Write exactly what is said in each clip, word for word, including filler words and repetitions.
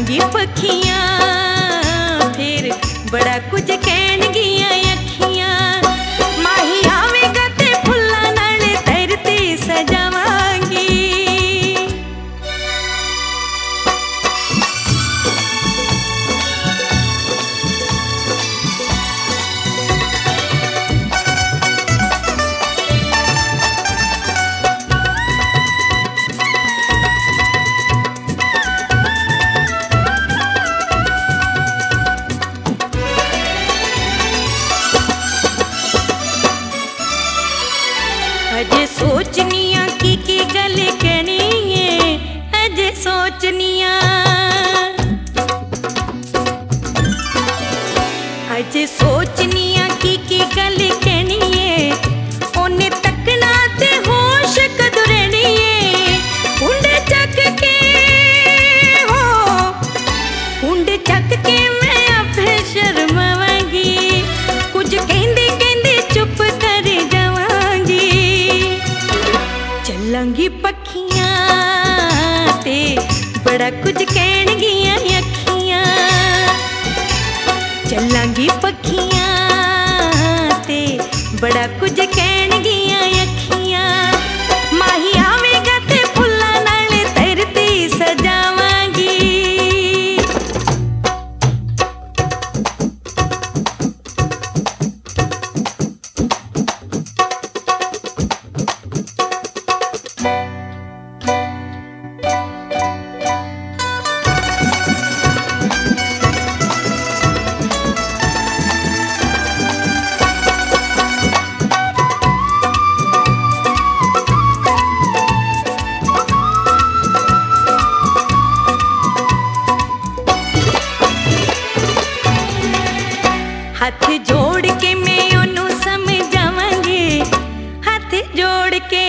चलांगी पखियां फिर बड़ा कुछ कहन गिया अखियां। माही आवेगा ते फुल्लां नाल धरती सजावांगी। अजे सोचनिया की की गल कहनी है, अजे सोचनिया अजे सोचनिया की की गल कहनी है। ओने तकना ते होश कदों रहनी है। हुंडे चक के हो हुंडे चक के मैं आपे शर्मावांगी। कुछ कहंदी कहंदी चुप कर जावांगी। चलांगी पखियां ते बड़ा कुछ कहन गिया अखियां। चलांगी पखियां ते बड़ा कुछ कहन गिया अखियां। माही आवेगा ते फुल्लां नाल धरती सजावांगी। हाथ जोड़ के मैं ओनू समझावांगी। हाथ जोड़ के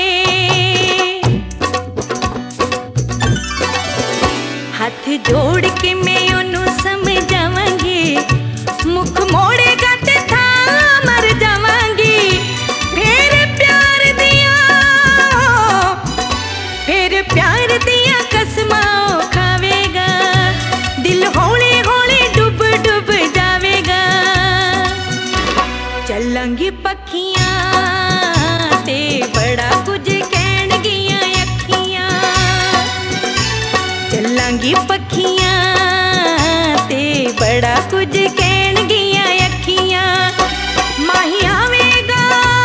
हाथ जोड़ के मैं ओनू समझावांगी। मुख मोड़ेगा ते था मर जावांगी। फिर प्यार दिया फिर प्यार दिया कसमां खावेगा। दिल हौले हौले डूब डूब जावेगा। चलांगी पखियां ते बड़ा कुछ कहन गिया अखियां। चलांगी पखियां ते बड़ा कुछ कहन गिया अखियां। माही आवेगा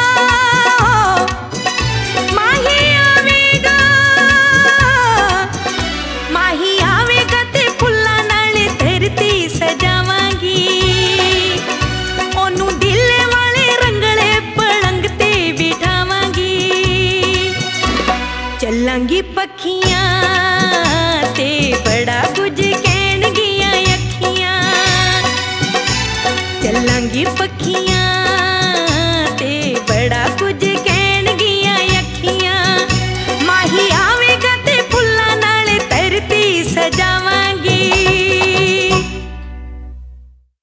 माही आवेगा माही आवेगा ते फुल्लां नाल धरती सजावांगी। ओनू दिल वाले रंगले पलंग ते बिठावांगी। चलांगी पखियां ते बड़ा कुछ कहन गिया अखियां। चलांगी पखियां